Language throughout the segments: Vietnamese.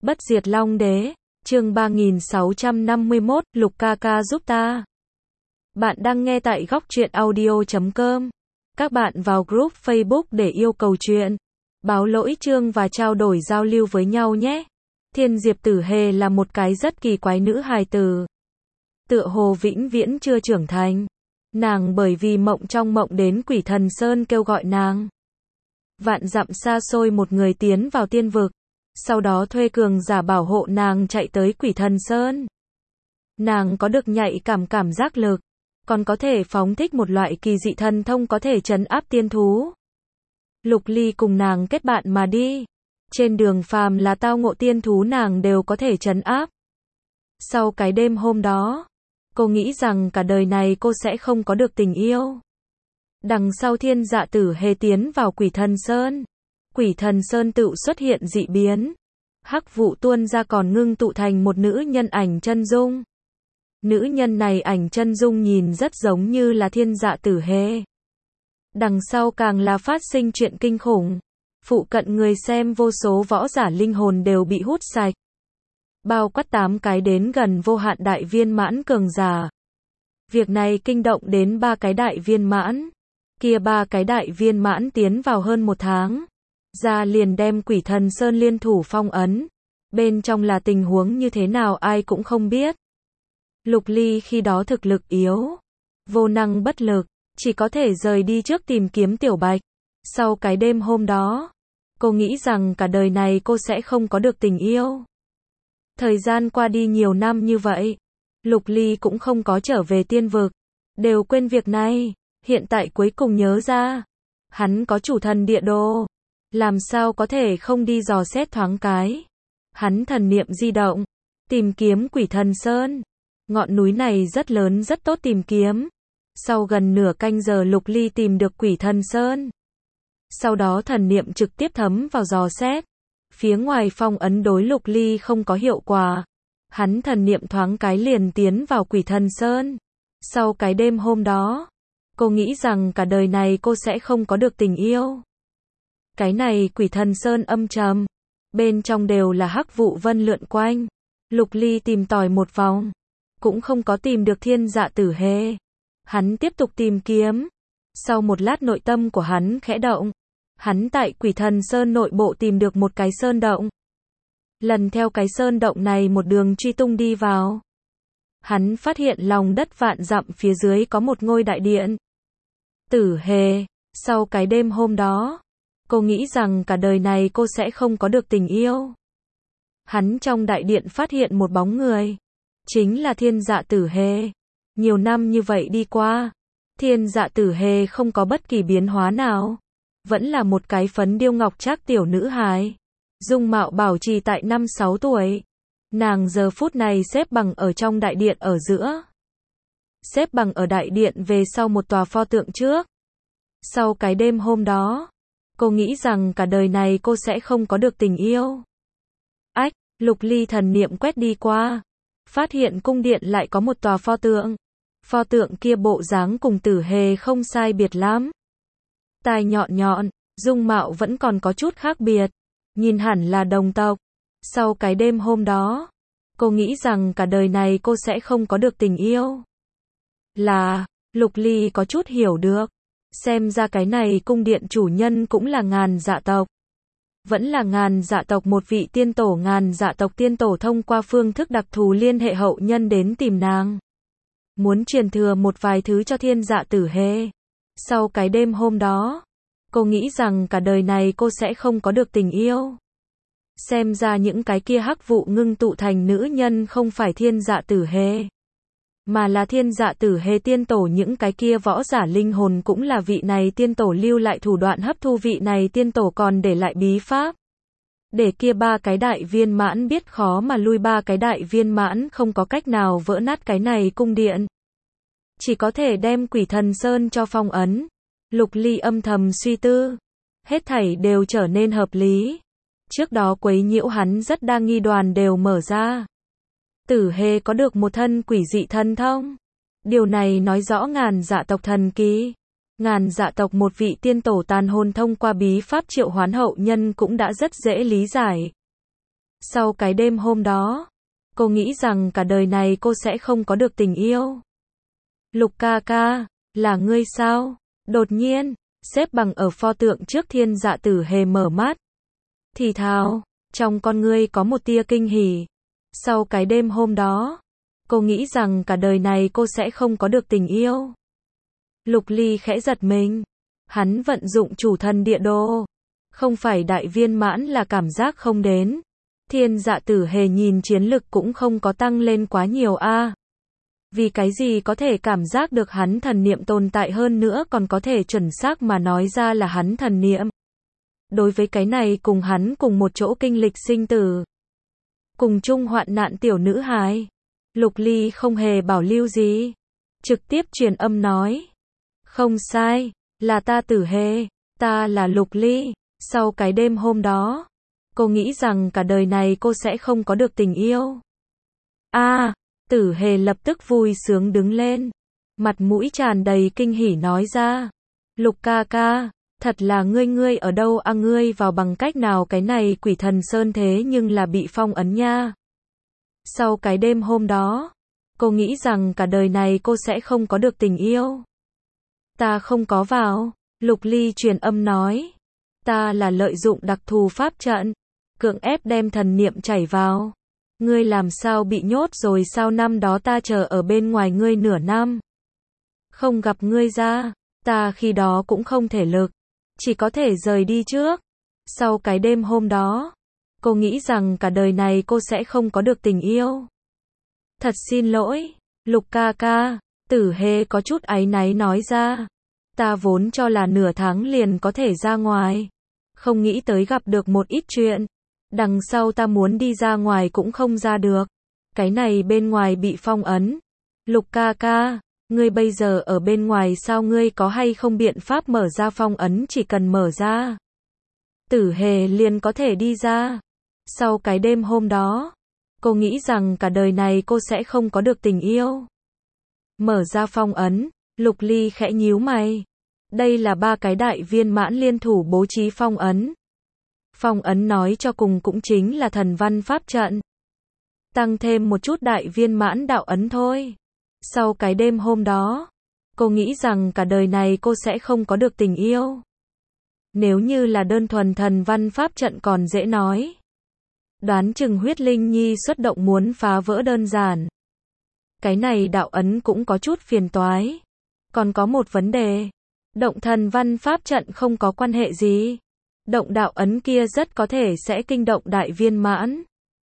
Bất diệt Long Đế, chương 3651, Lục ca ca giúp ta. Bạn đang nghe tại góc truyện audio.com. Các bạn vào group Facebook để yêu cầu chuyện, báo lỗi chương và trao đổi giao lưu với nhau nhé. Thiên Diệp Tử Hề là một cái rất kỳ quái nữ hài tử. Tựa hồ vĩnh viễn chưa trưởng thành. Nàng bởi vì mộng trong mộng đến Quỷ Thần Sơn kêu gọi nàng. Vạn dặm xa xôi một người tiến vào tiên vực. Sau đó thuê cường giả bảo hộ nàng chạy tới Quỷ Thần Sơn. Nàng có được nhạy cảm giác lực, còn có thể phóng thích một loại kỳ dị thần thông có thể trấn áp tiên thú. Lục Ly cùng nàng kết bạn mà đi. Trên đường phàm là tao ngộ tiên thú nàng đều có thể trấn áp. Sau cái đêm hôm đó, cô nghĩ rằng cả đời này cô sẽ không có được tình yêu. Đằng sau Thiên Dạ Tử Hề tiến vào Quỷ Thần Sơn. Quỷ Thần Sơn tự xuất hiện dị biến. Hắc vụ tuôn ra còn ngưng tụ thành một nữ nhân ảnh chân dung. Nữ nhân này ảnh chân dung nhìn rất giống như là Thiên Dạ Tử Hề. Đằng sau càng là phát sinh chuyện kinh khủng. Phụ cận người xem vô số võ giả linh hồn đều bị hút sạch. Bao quát 8 cái đến gần vô hạn đại viên mãn cường giả. Việc này kinh động đến 3 cái đại viên mãn. Kia 3 cái đại viên mãn tiến vào hơn 1 tháng. Ra liền đem Quỷ Thần Sơn liên thủ phong ấn. Bên trong là tình huống như thế nào ai cũng không biết. Lục Ly khi đó thực lực yếu. Vô năng bất lực. Chỉ có thể rời đi trước tìm kiếm Tiểu Bạch. Sau cái đêm hôm đó, cô nghĩ rằng cả đời này cô sẽ không có được tình yêu. Thời gian qua đi nhiều năm như vậy. Lục Ly cũng không có trở về tiên vực. Đều quên việc này. Hiện tại cuối cùng nhớ ra. Hắn có chủ thần địa đồ. Làm sao có thể không đi dò xét thoáng cái. Hắn thần niệm di động. Tìm kiếm Quỷ Thần Sơn. Ngọn núi này rất lớn rất tốt tìm kiếm. Sau gần nửa canh giờ Lục Ly tìm được Quỷ Thần Sơn. Sau đó thần niệm trực tiếp thấm vào dò xét. Phía ngoài phong ấn đối Lục Ly không có hiệu quả. Hắn thần niệm thoáng cái liền tiến vào Quỷ Thần Sơn. Sau cái đêm hôm đó, cô nghĩ rằng cả đời này cô sẽ không có được tình yêu. Cái này Quỷ Thần Sơn âm trầm. Bên trong đều là hắc vụ vân lượn quanh. Lục Ly tìm tòi một vòng. Cũng không có tìm được Thiên Dạ Tử Hề. Hắn tiếp tục tìm kiếm. Sau một lát nội tâm của hắn khẽ động. Hắn tại Quỷ Thần Sơn nội bộ tìm được một cái sơn động. Lần theo cái sơn động này một đường truy tung đi vào. Hắn phát hiện lòng đất vạn dặm phía dưới có một ngôi đại điện. Tử Hề, sau cái đêm hôm đó, cô nghĩ rằng cả đời này cô sẽ không có được tình yêu. Hắn trong đại điện phát hiện một bóng người. Chính là Thiên Dạ Tử Hề. Nhiều năm như vậy đi qua, Thiên Dạ Tử Hề không có bất kỳ biến hóa nào. Vẫn là một cái phấn điêu ngọc trác tiểu nữ hài. Dung mạo bảo trì tại 5-6 tuổi. Nàng giờ phút này xếp bằng ở trong đại điện ở giữa. Xếp bằng ở đại điện về sau một tòa pho tượng trước. Sau cái đêm hôm đó, cô nghĩ rằng cả đời này cô sẽ không có được tình yêu. Ách, Lục Ly thần niệm quét đi qua. Phát hiện cung điện lại có một tòa pho tượng. Pho tượng kia bộ dáng cùng Tử Hề không sai biệt lắm. Tai nhọn nhọn, dung mạo vẫn còn có chút khác biệt. Nhìn hẳn là đồng tộc. Sau cái đêm hôm đó, cô nghĩ rằng cả đời này cô sẽ không có được tình yêu. Lục Ly có chút hiểu được. Xem ra cái này cung điện chủ nhân cũng là Ngàn Dạ tộc. Vẫn là Ngàn Dạ tộc một vị tiên tổ. Ngàn Dạ tộc tiên tổ thông qua phương thức đặc thù liên hệ hậu nhân đến tìm nàng. Muốn truyền thừa một vài thứ cho Thiên Dạ Tử Hề. Sau cái đêm hôm đó, cô nghĩ rằng cả đời này cô sẽ không có được tình yêu. Xem ra những cái kia hắc vụ ngưng tụ thành nữ nhân không phải Thiên Dạ Tử Hề. Mà là Thiên Dạ Tử Hề tiên tổ. Những cái kia võ giả linh hồn cũng là vị này tiên tổ lưu lại thủ đoạn hấp thu. Vị này tiên tổ còn để lại bí pháp. Để kia 3 cái đại viên mãn biết khó mà lui. 3 cái đại viên mãn không có cách nào vỡ nát cái này cung điện. Chỉ có thể đem Quỷ Thần Sơn cho phong ấn. Lục Ly âm thầm suy tư. Hết thảy đều trở nên hợp lý. Trước đó quấy nhiễu hắn rất đa nghi đoàn đều mở ra. Tử Hề có được một thân quỷ dị thần thông. Điều này nói rõ Ngàn Dạ tộc thần kỳ. Ngàn Dạ tộc một vị tiên tổ tàn hồn thông qua bí pháp triệu hoán hậu nhân cũng đã rất dễ lý giải. Sau cái đêm hôm đó, cô nghĩ rằng cả đời này cô sẽ không có được tình yêu. Lục ca ca, là ngươi sao? Đột nhiên, xếp bằng ở pho tượng trước Thiên Dạ Tử Hề mở mắt. Thì thào, trong con ngươi có một tia kinh hỉ. Sau cái đêm hôm đó, cô nghĩ rằng cả đời này cô sẽ không có được tình yêu. Lục Ly khẽ giật mình. Hắn vận dụng chủ thần địa đồ. Không phải đại viên mãn là cảm giác không đến. Thiên Dạ Tử Hề nhìn chiến lực cũng không có tăng lên quá nhiều a. Vì cái gì có thể cảm giác được hắn thần niệm tồn tại hơn nữa còn có thể chuẩn xác mà nói ra là hắn thần niệm. Đối với cái này cùng hắn cùng một chỗ kinh lịch sinh tử. Cùng chung hoạn nạn tiểu nữ hài. Lục Ly không hề bảo lưu gì. Trực tiếp truyền âm nói. Không sai, là ta Tử Hề, ta là Lục Ly. Sau cái đêm hôm đó, cô nghĩ rằng cả đời này cô sẽ không có được tình yêu. Tử Hề lập tức vui sướng đứng lên. Mặt mũi tràn đầy kinh hỉ nói ra. Lục ca ca, thật là ngươi ở đâu a, ngươi vào bằng cách nào cái này Quỷ Thần Sơn thế nhưng là bị phong ấn nha. Sau cái đêm hôm đó, cô nghĩ rằng cả đời này cô sẽ không có được tình yêu. Ta không có vào, Lục Ly truyền âm nói. Ta là lợi dụng đặc thù pháp trận, cưỡng ép đem thần niệm chảy vào. Ngươi làm sao bị nhốt rồi sao, năm đó ta chờ ở bên ngoài ngươi nửa năm. Không gặp ngươi ra, ta khi đó cũng không thể lực, chỉ có thể rời đi trước. Sau cái đêm hôm đó, cô nghĩ rằng cả đời này cô sẽ không có được tình yêu. Thật xin lỗi, Lục ca ca, Tử Hề có chút áy náy nói ra. Ta vốn cho là nửa tháng liền có thể ra ngoài. Không nghĩ tới gặp được một ít chuyện. Đằng sau ta muốn đi ra ngoài cũng không ra được. Cái này bên ngoài bị phong ấn. Lục ca ca, ngươi bây giờ ở bên ngoài sao, ngươi có hay không biện pháp mở ra phong ấn, chỉ cần mở ra. Tử Hề liền có thể đi ra. Sau cái đêm hôm đó, cô nghĩ rằng cả đời này cô sẽ không có được tình yêu. Mở ra phong ấn, Lục Ly khẽ nhíu mày. Đây là 3 cái đại viên mãn liên thủ bố trí phong ấn. Phong ấn nói cho cùng cũng chính là thần văn pháp trận. Tăng thêm một chút đại viên mãn đạo ấn thôi. Sau cái đêm hôm đó, cô nghĩ rằng cả đời này cô sẽ không có được tình yêu. Nếu như là đơn thuần thần văn pháp trận còn dễ nói. Đoán chừng Huyết Linh Nhi xuất động muốn phá vỡ đơn giản. Cái này đạo ấn cũng có chút phiền toái. Còn có một vấn đề. Động thần văn pháp trận không có quan hệ gì. Động đạo ấn kia rất có thể sẽ kinh động đại viên mãn.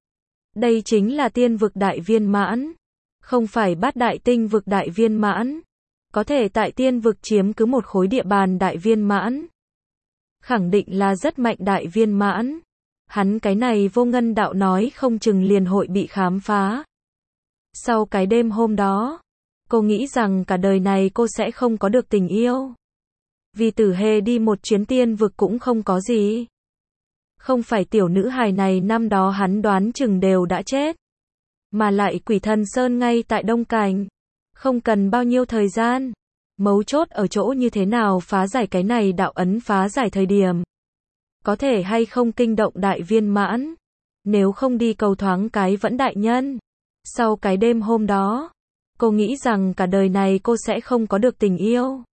Đây chính là tiên vực đại viên mãn. Không phải bát đại tinh vực đại viên mãn. Có thể tại tiên vực chiếm cứ một khối địa bàn đại viên mãn. Khẳng định là rất mạnh đại viên mãn. Hắn cái này vô ngân đạo nói không chừng liền hội bị khám phá. Sau cái đêm hôm đó, cô nghĩ rằng cả đời này cô sẽ không có được tình yêu. Vì Tử Hề đi một chuyến tiên vực cũng không có gì. Không phải tiểu nữ hài này năm đó hắn đoán chừng đều đã chết. Mà lại Quỷ Thần Sơn ngay tại Đông Cảnh. Không cần bao nhiêu thời gian. Mấu chốt ở chỗ như thế nào phá giải cái này đạo ấn, phá giải thời điểm. Có thể hay không kinh động đại viên mãn. Nếu không đi cầu thoáng cái Vẫn Đại Nhân. Sau cái đêm hôm đó, cô nghĩ rằng cả đời này cô sẽ không có được tình yêu.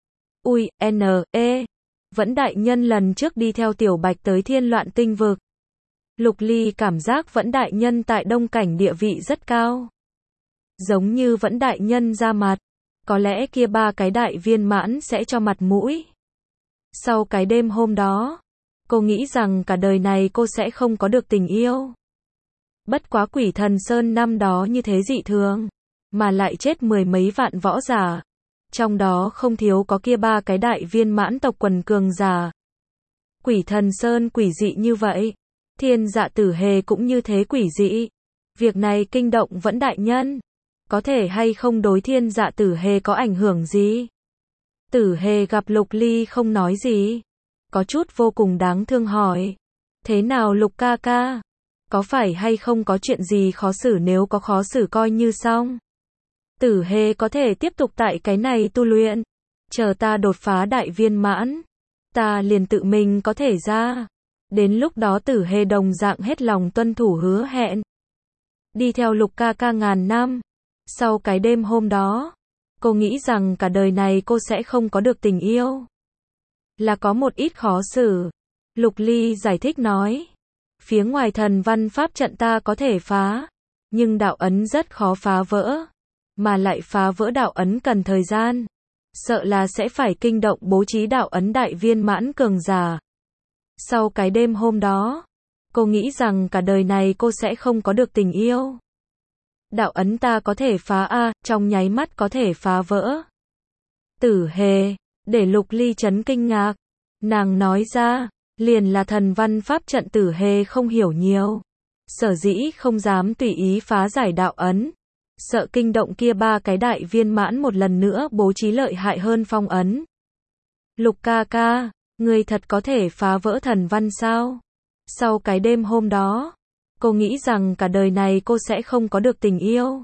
Vẫn Đại Nhân lần trước đi theo Tiểu Bạch tới Thiên Loạn Tinh Vực. Lục Ly cảm giác Vẫn Đại Nhân tại Đông Cảnh địa vị rất cao. Giống như Vẫn Đại Nhân ra mặt, có lẽ kia 3 cái đại viên mãn sẽ cho mặt mũi. Sau cái đêm hôm đó, cô nghĩ rằng cả đời này cô sẽ không có được tình yêu. Bất quá Quỷ Thần Sơn năm đó như thế dị thường, mà lại chết 10 mấy vạn võ giả. Trong đó không thiếu có kia 3 cái đại viên mãn tộc quần cường giả. Quỷ Thần Sơn quỷ dị như vậy. Thiên Dạ Tử Hề cũng như thế quỷ dị. Việc này kinh động Vẫn Đại Nhân. Có thể hay không đối Thiên Dạ Tử Hề có ảnh hưởng gì? Tử Hề gặp Lục Ly không nói gì. Có chút vô cùng đáng thương hỏi. Thế nào Lục ca ca? Có phải hay không có chuyện gì khó xử, nếu có khó xử coi như xong. Tử Hề có thể tiếp tục tại cái này tu luyện. Chờ ta đột phá đại viên mãn. Ta liền tự mình có thể ra. Đến lúc đó Tử Hề đồng dạng hết lòng tuân thủ hứa hẹn. Đi theo Lục ca ca ngàn năm. Sau cái đêm hôm đó, cô nghĩ rằng cả đời này cô sẽ không có được tình yêu. Là có một ít khó xử. Lục Ly giải thích nói. Phía ngoài thần văn pháp trận ta có thể phá. Nhưng đạo ấn rất khó phá vỡ. Mà lại phá vỡ đạo ấn cần thời gian. Sợ là sẽ phải kinh động bố trí đạo ấn đại viên mãn cường giả. Sau cái đêm hôm đó, cô nghĩ rằng cả đời này cô sẽ không có được tình yêu. Đạo ấn ta có thể phá trong nháy mắt có thể phá vỡ. Tử Hề, để Lục Ly chấn kinh ngạc. Nàng nói ra, liền là thần văn pháp trận. Tử Hề không hiểu nhiều. Sở dĩ không dám tùy ý phá giải đạo ấn. Sợ kinh động kia ba cái đại viên mãn một lần nữa bố trí lợi hại hơn phong ấn. Lục ca ca, ngươi thật có thể phá vỡ thần văn sao? Sau cái đêm hôm đó, cô nghĩ rằng cả đời này cô sẽ không có được tình yêu.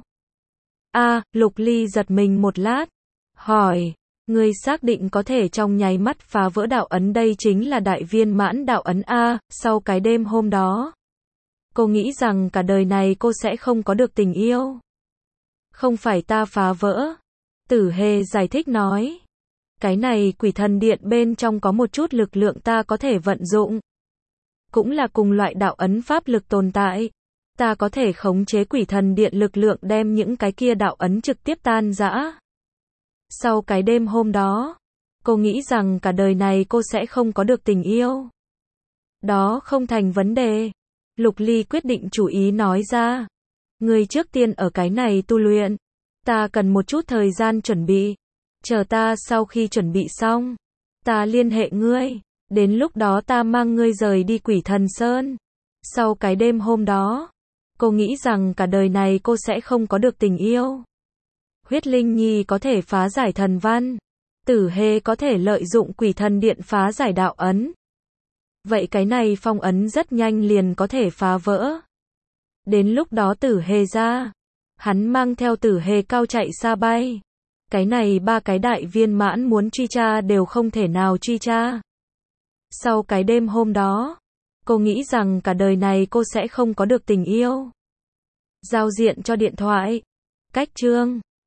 Lục Ly giật mình một lát. Hỏi, ngươi xác định có thể trong nháy mắt phá vỡ đạo ấn? Đây chính là đại viên mãn đạo ấn sau cái đêm hôm đó. Cô nghĩ rằng cả đời này cô sẽ không có được tình yêu. Không phải ta phá vỡ. Tử Hề giải thích nói. Cái này quỷ thần điện bên trong có một chút lực lượng ta có thể vận dụng. Cũng là cùng loại đạo ấn pháp lực tồn tại. Ta có thể khống chế quỷ thần điện lực lượng đem những cái kia đạo ấn trực tiếp tan rã. Sau cái đêm hôm đó, cô nghĩ rằng cả đời này cô sẽ không có được tình yêu. Đó không thành vấn đề. Lục Ly quyết định chủ ý nói ra. Ngươi trước tiên ở cái này tu luyện. Ta cần một chút thời gian chuẩn bị. Chờ ta sau khi chuẩn bị xong, ta liên hệ ngươi. Đến lúc đó ta mang ngươi rời đi Quỷ Thần Sơn. Sau cái đêm hôm đó, cô nghĩ rằng cả đời này cô sẽ không có được tình yêu. Huyết Linh Nhi có thể phá giải thần văn. Tử Hề có thể lợi dụng quỷ thần điện phá giải đạo ấn. Vậy cái này phong ấn rất nhanh liền có thể phá vỡ. Đến lúc đó Tử Hề ra, hắn mang theo Tử Hề cao chạy xa bay. Cái này ba cái đại viên mãn muốn truy tra đều không thể nào truy tra. Sau cái đêm hôm đó, cô nghĩ rằng cả đời này cô sẽ không có được tình yêu. Giao diện cho điện thoại. Cách chương